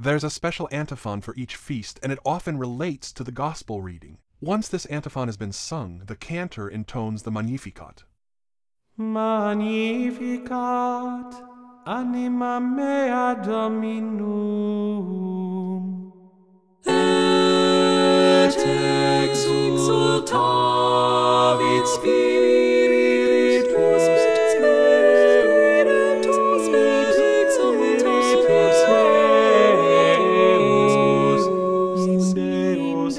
There's a special antiphon for each feast, and it often relates to the gospel reading. Once this antiphon has been sung, the cantor intones the Magnificat. Magnificat anima mea Dominum, et exultavit spiritus meus, et exultavit Deus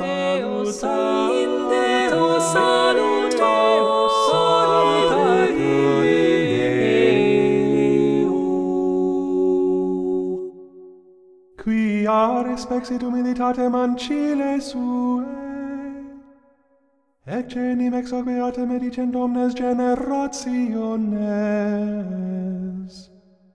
quia respexit humilitatem ancile suae, et genim ex hoc beatem edicent omnes generationes.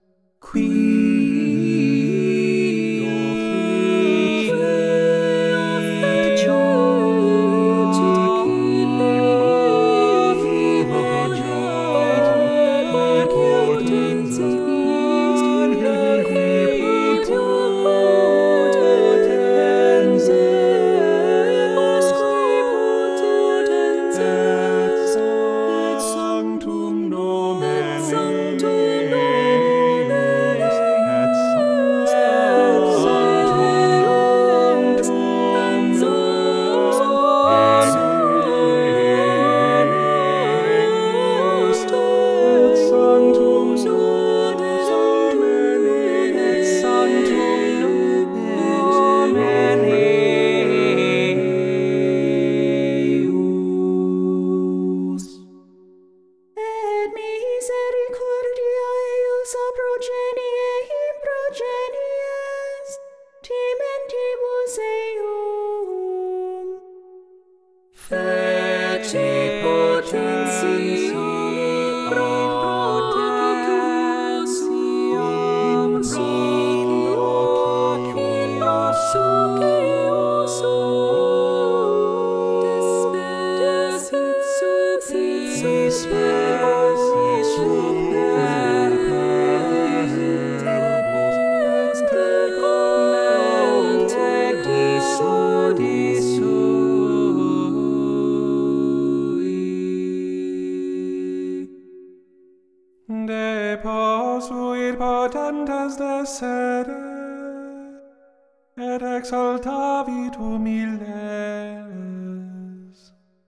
Deposuit potentes descere, et exaltavit humiles.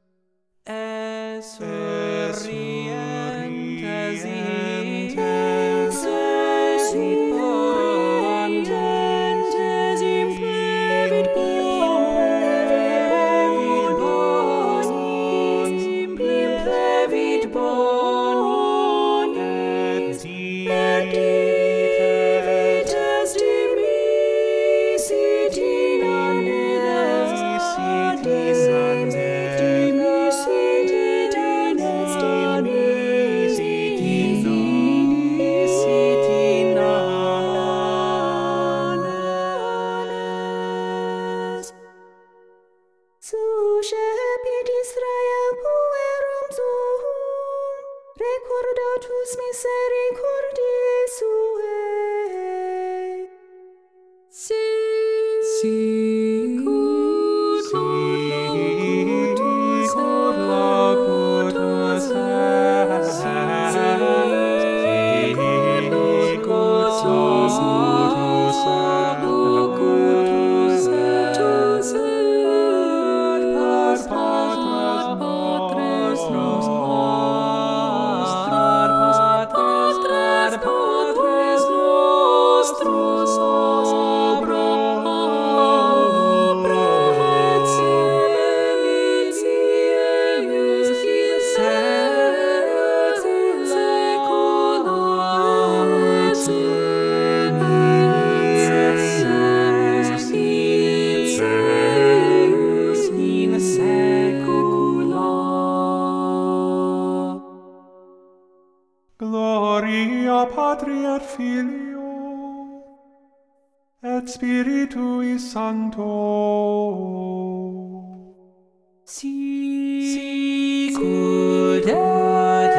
Esurientes implevit bonis, et divites dimisitin annes. Suscepit Israel puerum suum, recordatus misericordiae suae. Sicut locutus est, Gloria Patri et Filio et Spiritui Sancto. Sicut et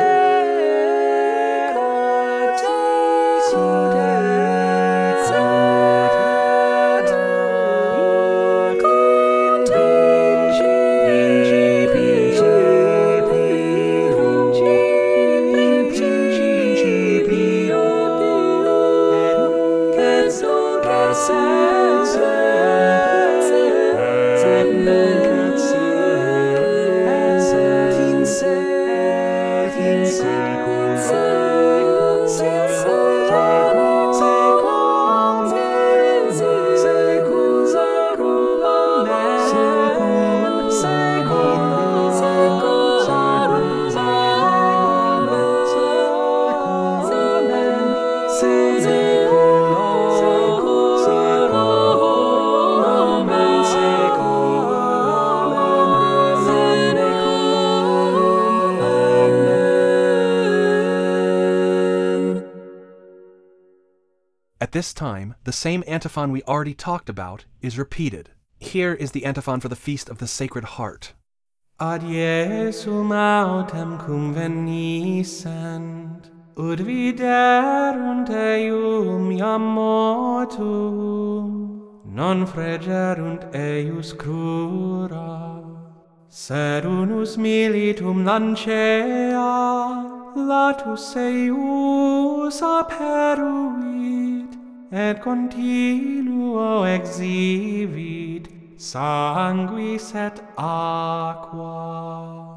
At this time, the same antiphon we already talked about is repeated. Here is the antiphon for the Feast of the Sacred Heart. Ad Jesum autem convenissent, ut viderunt eum iam mortum, non fregerunt eius crura, sed unus militum lancea, latus eius aperuit, et continuo exhibit sanguis et aqua.